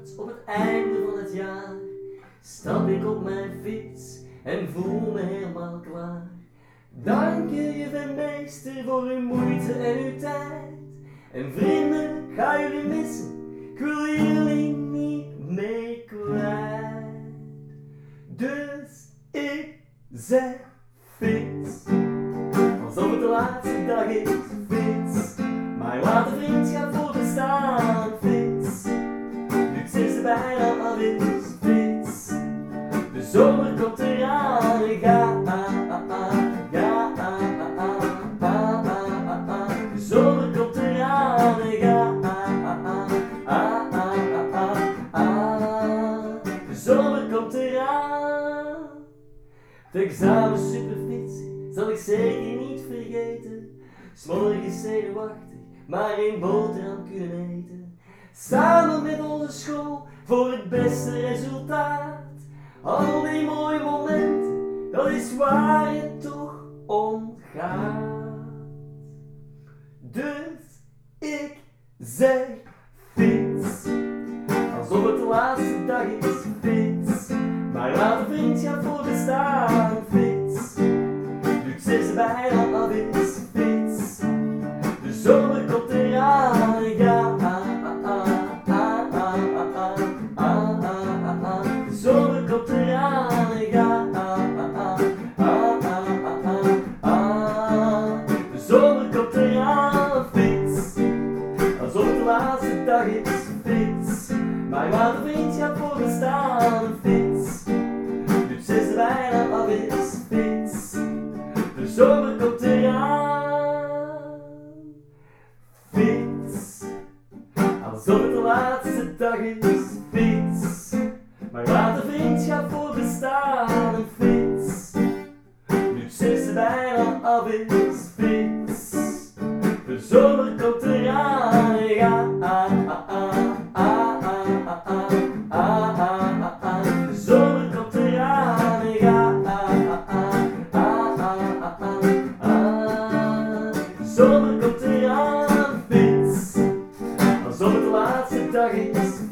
ochtend op het einde van het jaar stap ik op mijn fiets en voel me helemaal klaar. Dank je, juf meester, voor uw moeite en uw tijd. En vrienden, ga jullie missen, ik wil jullie niet mee kwijt. Dus ik zeg fiets, alsof het de laatste dag is, fiets. Maar laat de vriendschap voor bestaan, fiets. Nu het is er bijna af is, fiets. De zomer komt eraan, ga. De zomer komt eraan, ga. De zomer komt eraan. Het examen superfiets zal ik zeker niet vergeten. 'S morgens zenuwachtig, maar geen boterham kunnen eten. Samen met onze school voor het beste resultaat. Al die mooie momenten, dat is waar je toch om gaat. Dus ik zeg fiets, alsof het de laatste dag is, fiets. Maar laat de vriendschap voor bestaan, fiets. Nu het is bijna af is, fiets. De zomer komt eraan, ga. De zomer komt eraan, ga. De zomer komt eraan, fiets. Alsof het de laatste dag is, fiets. Maar laat de vriendschap voor bestaan, fiets. Nu het is bijna af is, fiets. De zomer komt eraan, fiets. Alsof het de laatste dag is, fiets. Maar laat de vriendschap voor bestaan, fiets. Nu het is bijna af is, fiets. De zomer komt eraan, ga. De zomer komt eraan, ga. De zomer komt eraan, fiets. Alsof het de laatste dag is,